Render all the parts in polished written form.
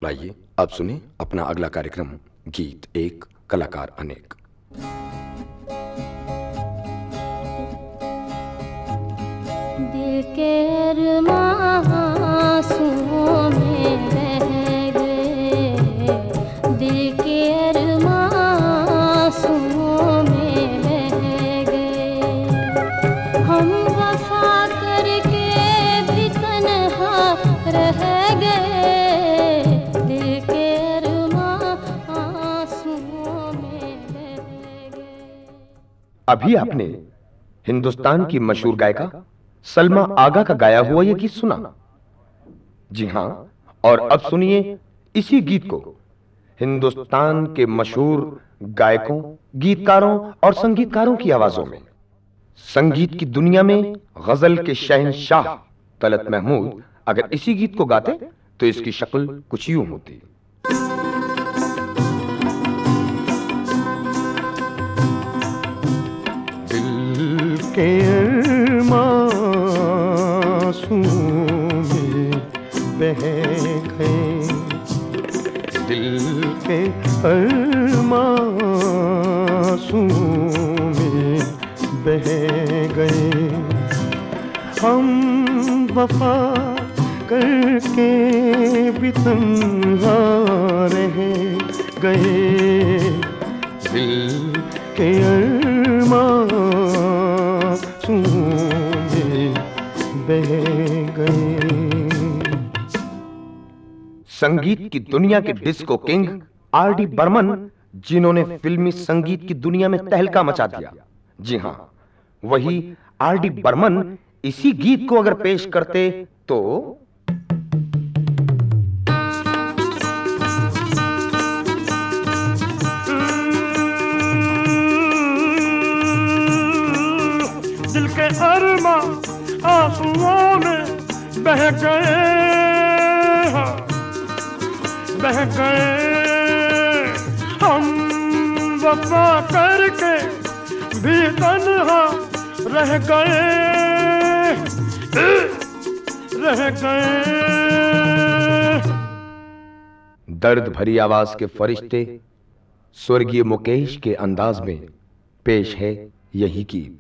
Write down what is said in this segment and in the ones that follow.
आइए अब सुने अपना अगला कार्यक्रम गीत एक कलाकार अनेक। दिल के अरमासूं में बह गए, दिल के अरमासूं में बह गए। हम वफा करके भी तन्हा रह गए, दिल के अरमासूं में बह गए। अभी आपने हिंदुस्तान की मशहूर गायिका सलमा आगा का गाया हुआ यह गीत सुना। जी हां, और अब सुनिए इसी गीत को हिंदुस्तान के मशहूर गायकों, गीतकारों और संगीतकारों की आवाजों में। संगीत की दुनिया में गजल के शहंशाह तलत महमूद अगर इसी गीत को गाते तो इसकी शक्ल कुछ यूं होती। दिल के अरमासूं में बह गए, दिल के अरमासूं में बह गए। हम वफा करके भी तन्हा रह गए, दिल के अरमासूं में बह गए। संगीत की दुनिया के डिस्को किंग आर.डी. बर्मन, जिन्होंने फिल्मी संगीत की दुनिया में तहलका मचा दिया, जी हां, वही आर.डी. बर्मन इसी गीत को अगर पेश करते तो दिल के अरमा आंसुओं में बह गए, बह गए। हम वफा करके भी तन्हा रह गए, रह गए। दर्द भरी आवाज के फरिश्ते स्वर्गीय मुकेश के अंदाज में पेश है यही गीत।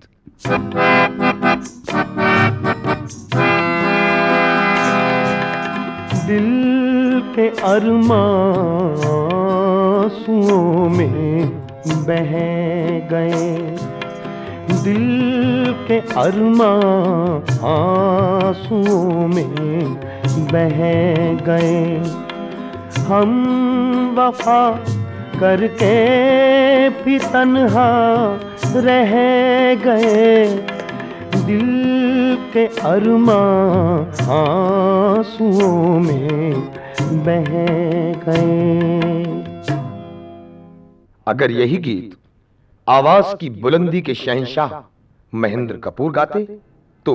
दिल के अरमासूं में बह गए, दिल के अरमासूं में बह गए। हम वफा करके भी तन्हा रह गए, दिल के अरमासूं में बह गए। अगर यही गीत आवाज की बुलंदी के शहंशाह महेंद्र कपूर गाते तो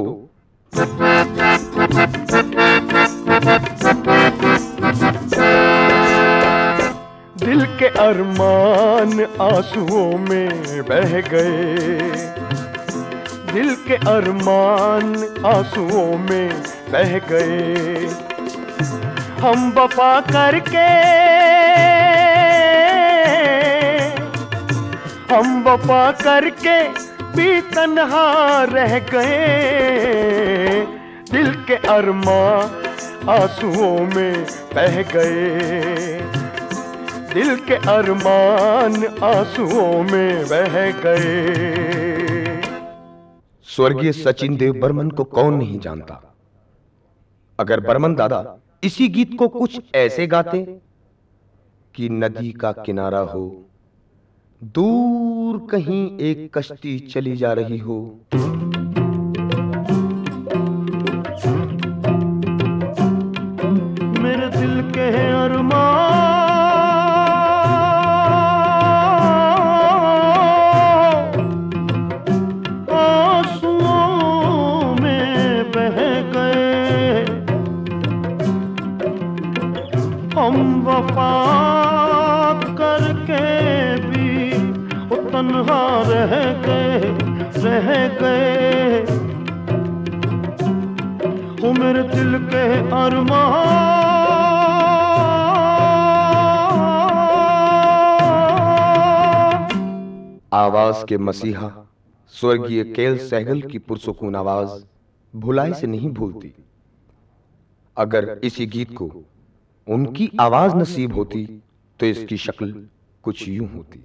दिल के अरमान आंसुओं में बह गए, दिल के अरमान आंसुओं में बह गए। हम वफा करके, हम वफा करके भी तन्हा रह गए, दिल के अरमान आंसुओं में बह गए, दिल के अरमान आंसुओं में बह गए। स्वर्गीय सचिन देव बर्मन को कौन नहीं जानता। अगर बर्मन दादा इसी गीत को कुछ ऐसे गाते कि नदी का किनारा हो, दूर कहीं एक कश्ती चली जा रही हो, मेरे दिल के अरमान आंसुओं में बह गए। हम वफा करके भी तन्हा रह गए, रह गए। हो मेरे दिल के अरमान आवाज के मसीहा स्वर्गीय केल सहगल की पुरसुकून आवाज भुलाई से नहीं भूलती। अगर इसी गीत को उनकी आवाज नसीब होती तो इसकी शक्ल कुछ यूं होती।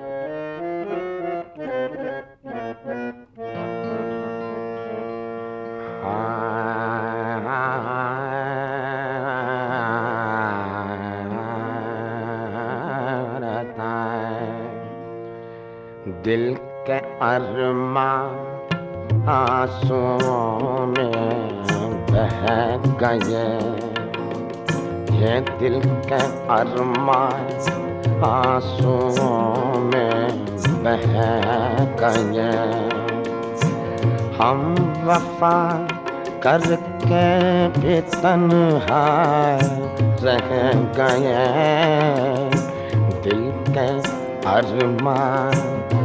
दिल के अरमा आंसुओं में बह गए, ये दिल के अरमा आंसुओं में बह गए। हम वफा करके भी तन्हा रह गए, दिल के अरमान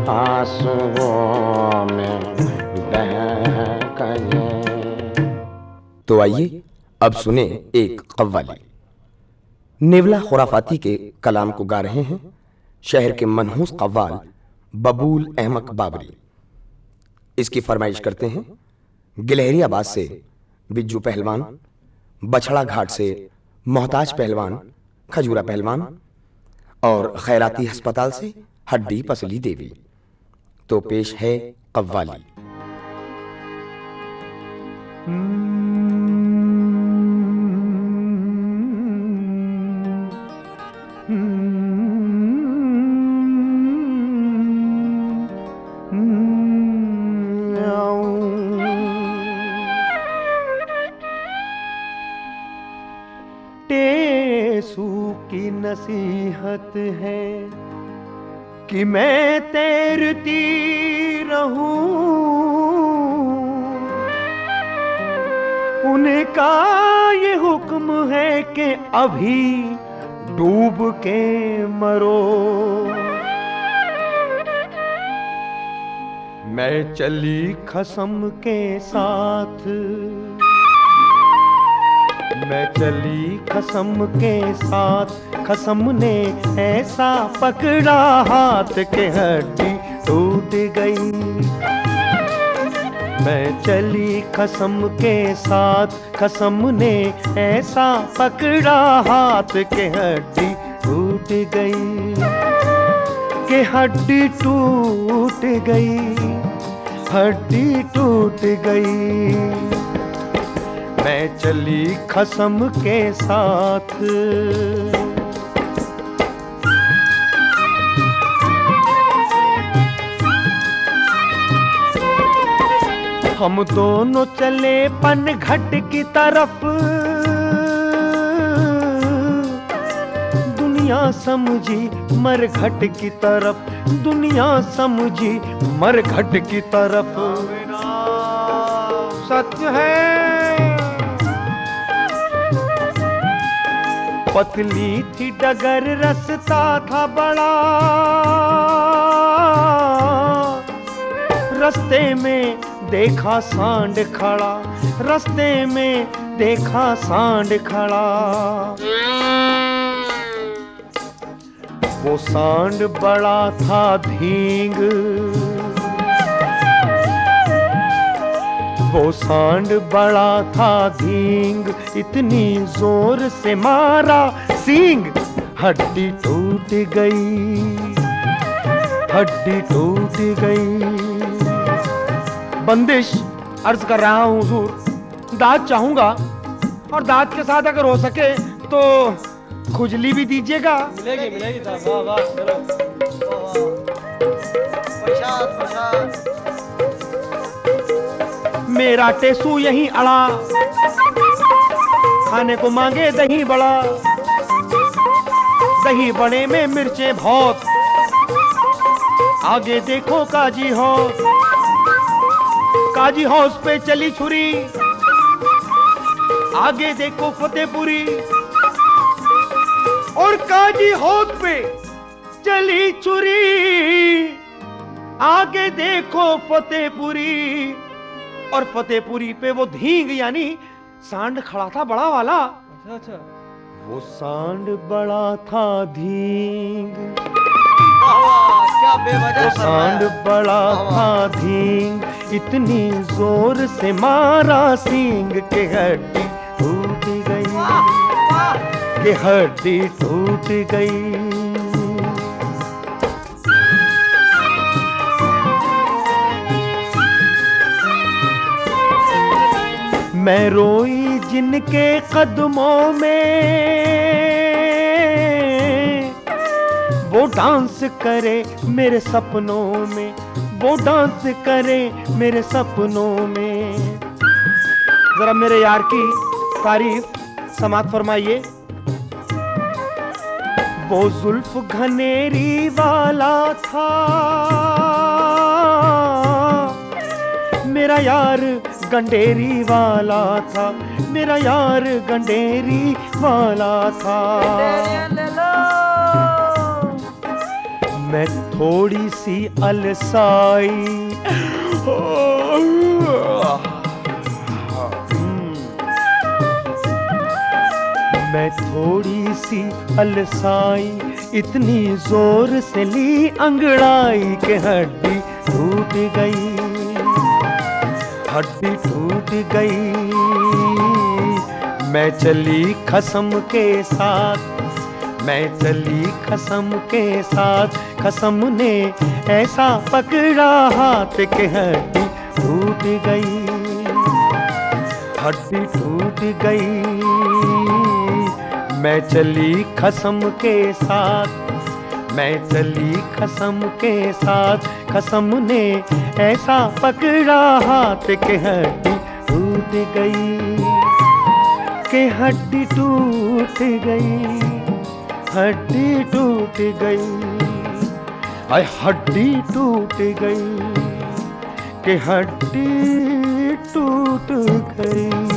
आंसुओं में बह गए। तो आइए अब सुने एक कव्वाली। नेवला खुराफाती के कलाम को गा रहे हैं शहर के मनहूस कव्वाल बबूल अहमद बाबरी। इसकी फरमाइश करते हैं गिलहरियाबाद से बिज्जू पहलवान, बछड़ा घाट से मोहताज पहलवान, खजूरा पहलवान और खैराती अस्पताल से हड्डी पसली देवी। तो पेश है कव्वाली। टेसू की नसीहत है कि मैं तैरती रहूं, उनका ये हुक्म है कि अभी डूब के मरो। मैं चली खसम के साथ, मैं चली खसम के साथ, खसम ने ऐसा पकड़ा हाथ के हड्डी टूट गई। मैं चली खसम के साथ, खसम ने ऐसा पकड़ा हाथ के हड्डी टूट गई, के हड्डी टूट गई, हड्डी टूट गई। मैं चली खसम के साथ। हम दोनों चले पनघट की तरफ, दुनिया समझी मरघट की तरफ, दुनिया समझी मरघट की तरफ। सत्य है पतली थी डगर, रास्ता था बड़ा, रास्ते में देखा सांड खड़ा, रास्ते में देखा सांड खड़ा। वो सांड बड़ा था धींग, वो सांड बड़ा था धींग, इतनी जोर से मारा सींग, हड्डी टूट गई, हड्डी टूट गई। बंदिश अर्ज कर रहा हूँ हुजूर, दाद चाहूंगा और दाद के साथ अगर हो सके तो खुजली भी दीजिएगा। मिलेगी मिलेगी साहब, वाह वाह, चलो प्रसाद प्रसाद। मेरा टेसू यहीं अड़ा, खाने को मांगे दही बड़ा, दही बड़े में मिर्चें बहुत, आगे देखो काजी हौस, काजी हौस पे चली छुरी, आगे देखो फतेहपुरी, और काजी हौस पे चली छुरी, आगे देखो फतेहपुरी, और फतेहपुरी पे वो धींग यानी सांड खड़ा था बड़ा वाला। अच्छा अच्छा, वो सांड बड़ा था धींग, क्या बेवजह सांड बड़ा था धींग, इतनी जोर से मारा सींग के हड्डी टूट गई, के हड्डी टूट गई। मैं रोई जिनके कदमों में, वो डांस करे मेरे सपनों में, वो डांस करे मेरे सपनों में। जरा मेरे यार की तारीफ समात फरमाइए। वो जुल्फ घनेरी वाला था मेरा यार, गंडेरी वाला था मेरा यार, गंडेरी वाला था। मैं थोड़ी सी अलसाई, मैं थोड़ी सी अलसाई, इतनी जोर से ली अंगड़ाई के हड्डी टूट गई, हड्डी टूट गई। मैं चली खसम के साथ, मैं चली खसम के साथ, खसम ने ऐसा पकड़ा हाथ के हड्डी टूट गई, हड्डी टूट गई। मैं चली खसम के साथ, मैं चली खसम के साथ, खसम ने ऐसा पकड़ा हाथ के हड्डी टूट गई, के हड्डी टूट गई, हड्डी टूट गई, आय हड्डी टूट गई, के हड्डी टूट गई।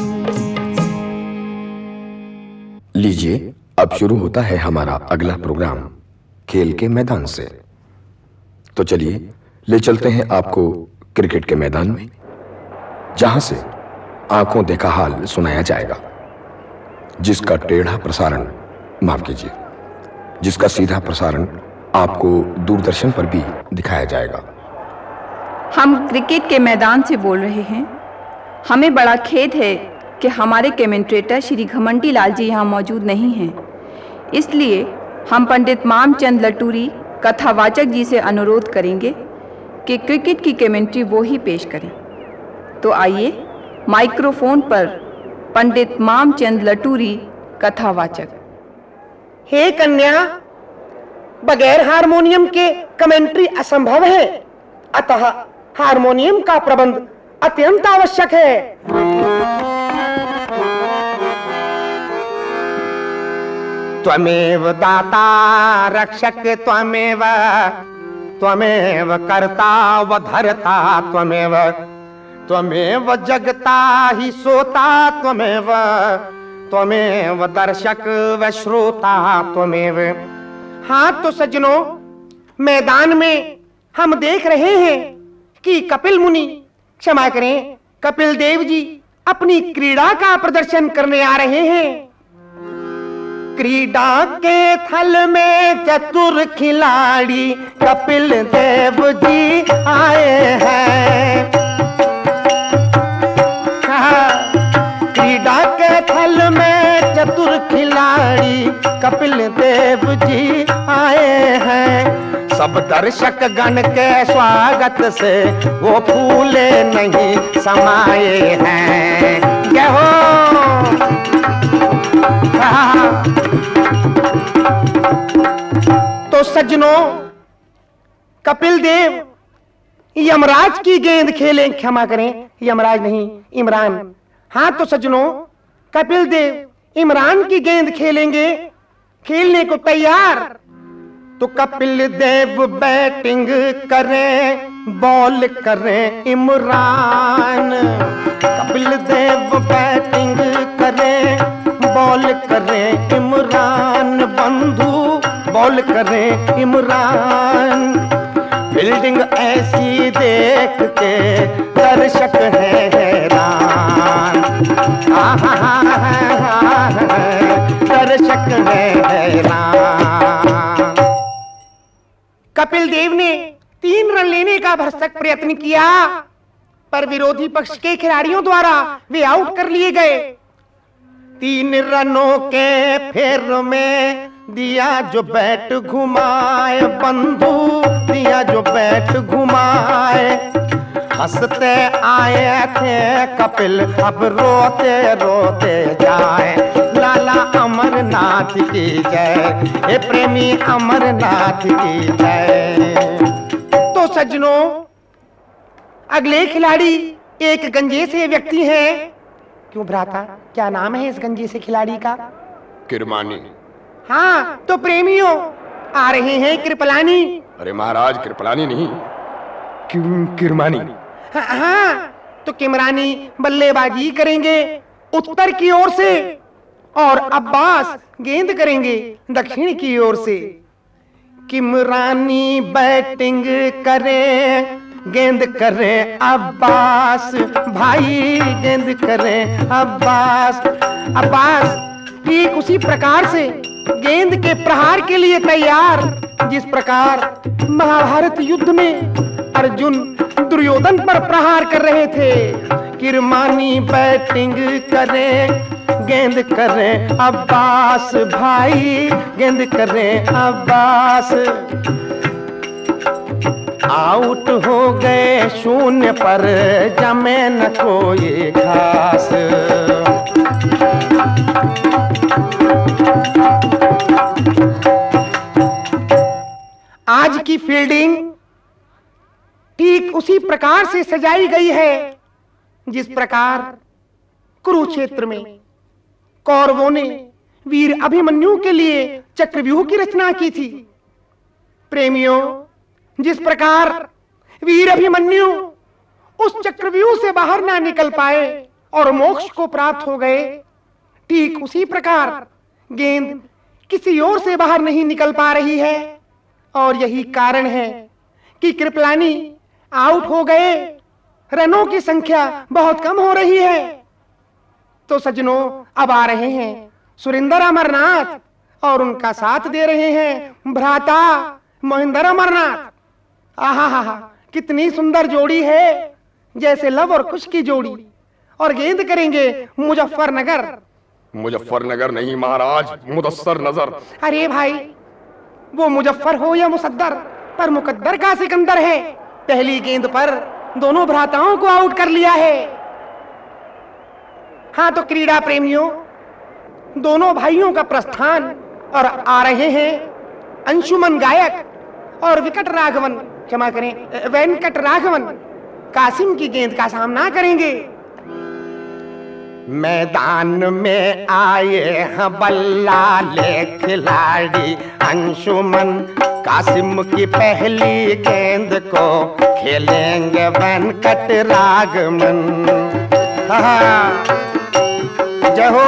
लीजिए, अब शुरू होता है हमारा अगला प्रोग्राम खेल के मैदान से। तो चलिए ले चलते हैं आपको क्रिकेट के मैदान में, जहां से आंखों देखा हाल सुनाया जाएगा, जिसका टेढ़ा प्रसारण, माफ कीजिए, जिसका सीधा प्रसारण आपको दूरदर्शन पर भी दिखाया जाएगा। हम क्रिकेट के मैदान से बोल रहे हैं। हमें बड़ा खेद है कि हमारे कमेंटेटर श्री घमंडी लाल जी यहाँ मौजूद नहीं हैं। इसलिए हम पंडित मामचंद लटूरी कथावाचक जी से अनुरोध करेंगे कि क्रिकेट की कमेंट्री वो ही पेश करें। तो आइए माइक्रोफोन पर पंडित मामचंद लटूरी कथावाचक। हे कन्या, बगैर हारमोनियम के कमेंट्री असंभव है, अतः हारमोनियम का प्रबंध अत्यंत आवश्यक है। त्वमेव दाता रक्षक त्वमेव, त्वमेव कर्ता व धर्ता त्वमेव, त्वमेव जगता ही सोता त्वमेव, त्वमेव दर्शक व श्रोता त्वमेव। हाँ तो सज्जनों, मैदान में हम देख रहे हैं कि कपिल मुनि, क्षमा करें कपिल देव जी, अपनी क्रीड़ा का प्रदर्शन करने आ रहे हैं। क्रीड़ा के थल में चतुर खिलाड़ी कपिल देव जी आए हैं। क्रीड़ा के थल में चतुर खिलाड़ी कपिल देव जी आए हैं। सब दर्शक गण के स्वागत से वो फूले नहीं समाये हैं। क्या हो तो सज्जनों, कपिल देव यमराज की गेंद खेलें, क्षमा करें यमराज नहीं इमरान। हाँ तो सज्जनों, कपिल देव इमरान की गेंद खेलेंगे, खेलने को तैयार। तो कपिल देव बैटिंग करें, बॉल करें इमरान। कपिल देव बैटिंग करें, बॉल करें इमरान। बंधु बॉल करें इमरान। फील्डिंग ऐसी देख के दर्शक है हैरान। दर्शक है हैरान। कपिल देव ने 3 रन लेने का भरसक प्रयत्न किया, पर विरोधी पक्ष के खिलाड़ियों द्वारा वे आउट कर लिए गए। 3 रनों के फेर में दिया जो बैट घुमाए, बंधु दिया जो बैट घुमाए। हंसते आए थे कपिल, अब रोते रोते जाए। लाला अमरनाथ की जय, हे प्रेमी अमरनाथ की जय। तो सज्जनों, अगले खिलाड़ी एक गंजे से व्यक्ति हैं। क्यों भ्राता, क्या नाम है इस गंजे से खिलाड़ी का? किरमानी। हाँ, तो प्रेमियों आ रहे हैं कृपलानी। अरे महाराज, कृपलानी नहीं, किरमानी। हाँ, तो किमरानी बल्लेबाजी करेंगे उत्तर की ओर से, और अब्बास गेंद करेंगे दक्षिण की ओर से। किमरानी बैटिंग करें, गेंद करें अब्बास भाई, गेंद करें अब्बास। अब्बास ठीक उसी प्रकार से गेंद के प्रहार के लिए तैयार, जिस प्रकार महाभारत युद्ध में अर्जुन दुर्योधन पर प्रहार कर रहे थे। किरमानी बैटिंग करें, गेंद करें अब्बास भाई, गेंद करें अब्बास। आउट हो गए शून्य पर, जमे न कोई घास। आज की फील्डिंग ठीक उसी प्रकार से सजाई गई है जिस प्रकार कुरुक्षेत्र में कौरवों ने वीर अभिमन्यु के लिए चक्रव्यूह की रचना की थी। प्रेमियों, जिस प्रकार वीर अभिमन्यु उस चक्रव्यूह से बाहर ना निकल पाए और मोक्ष को प्राप्त हो गए, ठीक उसी प्रकार गेंद किसी ओर से बाहर नहीं निकल पा रही है, और यही कारण है कि कृपलानी आउट हो गए। रनों की संख्या बहुत कम हो रही है। तो सज्जनों, अब आ रहे हैं सुरेंद्र अमरनाथ, और उनका साथ दे रहे हैं भ्राता महेंद्र अमरनाथ। आहा हा हा, कितनी सुंदर जोड़ी है, जैसे लव और कुश की जोड़ी। और गेंद करेंगे मुजफ्फरनगर। मुजफ्फरनगर नहीं महाराज, मुदस्सर नजर। अरे भाई, वो मुजफ्फर हो या मुसद्दर, पर मुकद्दर का सिकंदर है। पहली गेंद पर दोनों भ्राताओं को आउट कर लिया है। हाँ, तो क्रीड़ा प्रेमियों, दोनों भाइयों का प्रस्थान, और आ रहे हैं अंशुमन गायक और विकट राघवन, क्षमा करें वेंकट राघवन, कासिम की गेंद का सामना करेंगे। मैदान में आए हैं बल्ला ले खिलाड़ी अंशुमन, कासिम की पहली गेंद को खेलेंगे वेंकट राघवन। जय हो।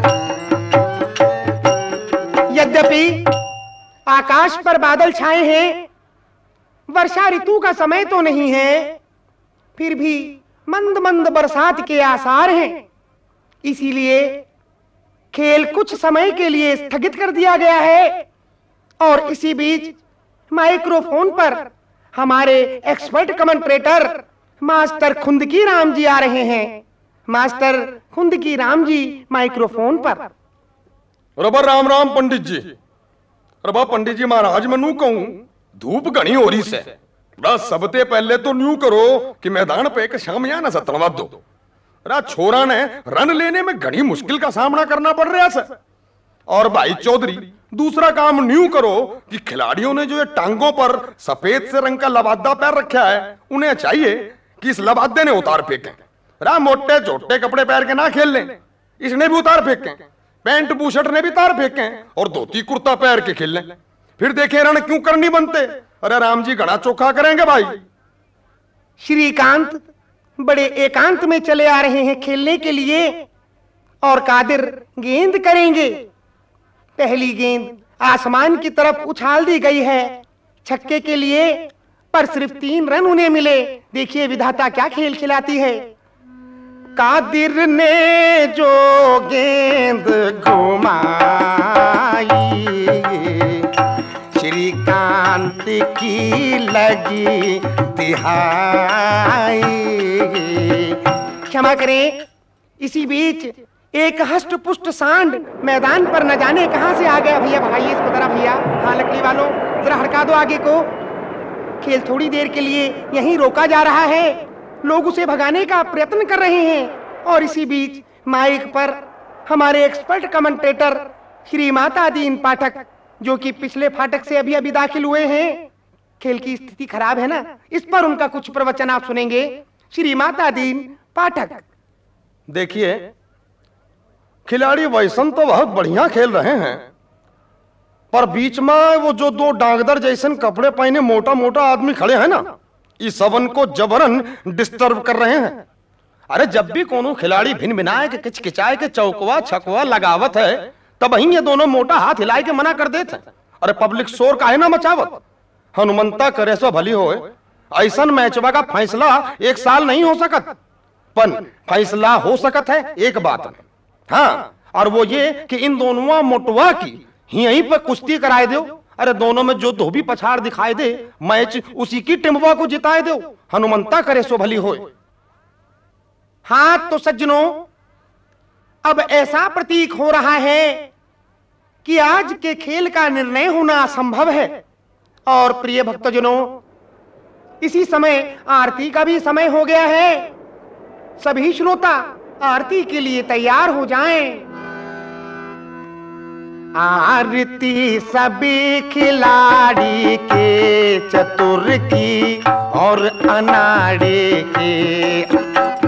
यद्यपि आकाश पर बादल छाए हैं, वर्षा ऋतु का समय तो नहीं है, फिर भी मंद मंद बरसात के आसार हैं। इसीलिए खेल कुछ समय के लिए स्थगित कर दिया गया है। और इसी बीच माइक्रोफोन पर हमारे expert commentator master Khundki Ram ji आ रहे हैं। मास्टर खुंदकी राम जी माइक्रोफोन पर। रबर राम राम पंडित जी। रबा पंडित जी महाराज, मैं नू कहूं धूप घनी हो रही से, बस सबसे पहले तो न्यू करो कि मैदान पे एक शामियाना सा तलवा दो। छोरा ने रन लेने में घनी मुश्किल का सामना करना पड़ रहा है। और भाई चौधरी, दूसरा काम न्यू करो कि खिलाड़ियों ने जो ये टांगों पर सफेद से रंग का लबादा पैर रखा है, उन्हें चाहिए कि इस लबादे ने उतार फेंके। मोटे छोटे कपड़े पहन के ना खेल लें, इसने भी उतार फेंके, पैंट बूशर्ट ने भी उतार फेंके, और धोती कुर्ता पहन के खेल लें। फिर देखें रन क्यों कर नहीं बनते। अरे राम जी घना चोखा करेंगे भाई। श्रीकांत बड़े एकांत में चले आ रहे हैं खेलने के लिए, और कादिर गेंद करेंगे। पहली गेंद आसमान की तरफ उछाल दी गई है छक्के के लिए, पर सिर्फ 3 रन उन्हें मिले। देखिए विधाता क्या खेल खिलाती है। कादिर ने जो गेंद घुमाई, श्रीकांत क्रांति की लगी तिहाई। क्षमा करें, इसी बीच एक हष्ट पुष्ट सांड मैदान पर न जाने कहां से आ गया। भैया भगाइए इसको जरा भैया। हाँ लकड़ी वालों, जरा हड़का दो आगे को। खेल थोड़ी देर के लिए यहीं रोका जा रहा है, लोग उसे भगाने का प्रयत्न कर रहे हैं। और इसी बीच माइक पर हमारे एक्सपर्ट कमेंटेटर श्री माता दीन पाठक, जो कि पिछले फाटक से अभी अभी दाखिल हुए हैं, खेल की स्थिति खराब है ना, इस पर उनका कुछ प्रवचन आप सुनेंगे। श्री माता दीन पाठक। देखिए, खिलाड़ी वैसन तो बहुत बढ़िया खेल रहे हैं, पर बीच में वो जो दो डांगदर जैसन कपड़े पहने मोटा मोटा आदमी खड़े हैं ना, इस सबन को जबरन डिस्टर्ब कर रहे हैं। अरे जब भी कोनो खिलाड़ी भिन भिनाए के किचकिचाए के चौकवा छकवा लगावत है, तब ही ये दोनों मोटा हाथ हिलाए के मना कर देते हैं। अरे पब्लिक शोर काहे ना मचावत। हनुमंता करे सो भली होए, ऐसन मैचवा का फैसला एक साल नहीं हो सकत, पर फैसला हो सकत है एक बात में। हाँ, और वो ये कि इन दोनों मोटवा की यहीं पर कुश्ती कराए दो। अरे दोनों में जो धोबी पछाड़ दिखाई दे, मैच उसी की टिमवा को जिताए दो। हनुमंता करे सो भली होए। हाँ तो सज्जनों, अब ऐसा प्रतीक हो रहा है कि आज के खेल का निर्णय होना असंभव है। और प्रिय भक्तजनों, इसी समय आरती का भी समय हो गया है। सभी श्रोता आरती के लिए तैयार हो जाएं। आरती सभी खिलाड़ी के, चतुर की और अनाड़े के।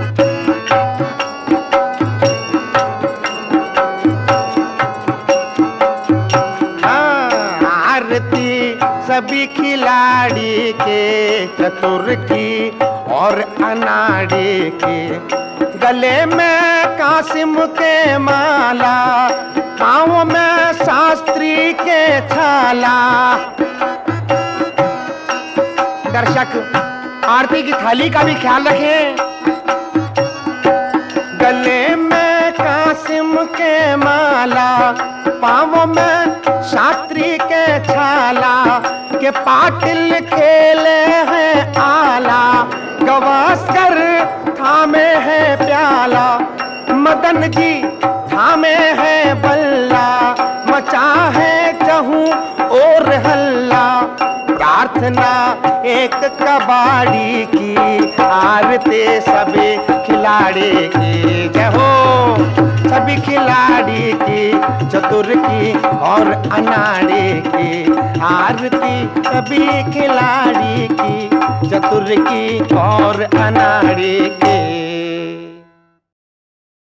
सभी खिलाड़ी के, चतुर की और अनाड़ी की। गले में कासिम के माला, पाँव में शास्त्री के छाला। दर्शक आरती की थाली का भी ख्याल रखें। गले में कासिम के माला, पाँव में शास्त्री के छाला। के पाटिल खेले हैं आला, गवास्कर थामे हैं प्याला। मदन जी थामे हैं बल्ला, मचा है जहूं और हल्ला। प्रार्थना एक कबाड़ी की, आरती सभी खिलाड़ी की। जय हो सभी खिलाड़ी की, चतुर की और अनाड़ी की। आरती सभी खिलाड़ी की, चतुर की और अनाड़ी की।